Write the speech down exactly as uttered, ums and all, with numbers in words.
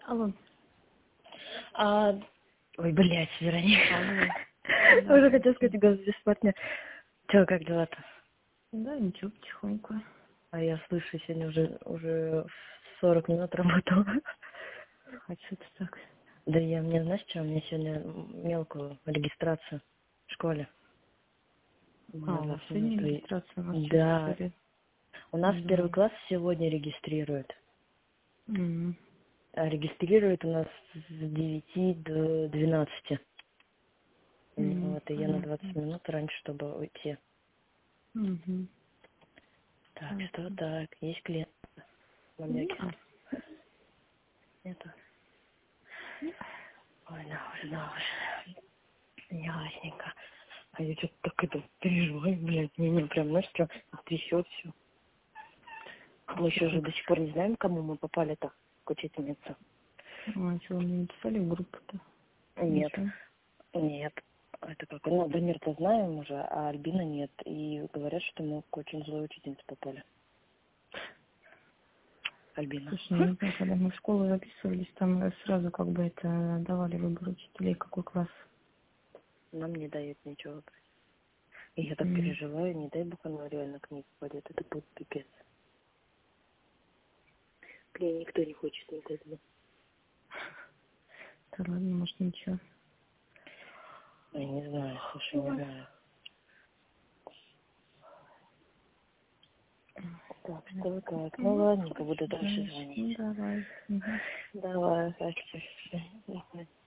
Алло. А... Ой, блядь, Вероника. Алло. Уже хотела сказать голос бесплатно. Че, как дела-то? Да, ничего, потихоньку. А я слышу, сегодня уже, уже сорок минут работала. А что ты так? Да я, мне, знаешь, что, мне сегодня мелкую регистрацию в школе. А, у вас сегодня регистрация, у нас Да. история. У нас Да. первый класс сегодня регистрируют. Mm. А регистрируют у нас с девяти до двенадцати. Mm. Вот, и я на двадцать минут раньше, чтобы уйти. Mm-hmm. Так, Mm-hmm. что так, есть клиент в Америке? Yeah. Нету? Ой, да уже, да уже. Ясненько. А я что-то так это переживаю, блядь, меня прям, знаешь, что трясет все. Мы еще же до сих пор не знаем, кому мы попали-то, к учительнице. А что, вы не написали в группу-то? Нет, Ничего? нет. Это как, ну, Дамир-то знаем уже, а Альбина нет. И говорят, что мы к очень злой учительнице попали. Альбина. Слушай, не знаю, когда мы в школу записывались, там сразу как бы это давали выбор учителей, какой класс. Нам не дает ничего выбрать. И я так Mm. переживаю, не дай бог она реально к ней попадет. Это будет пипец. К ней никто не хочет никогда. Да ладно, может ничего. Я не знаю, слушай, не знаю. Так, что как? Ну ладненько, буду дальше звонить. Ну давай. Угу. Давай, хорошо.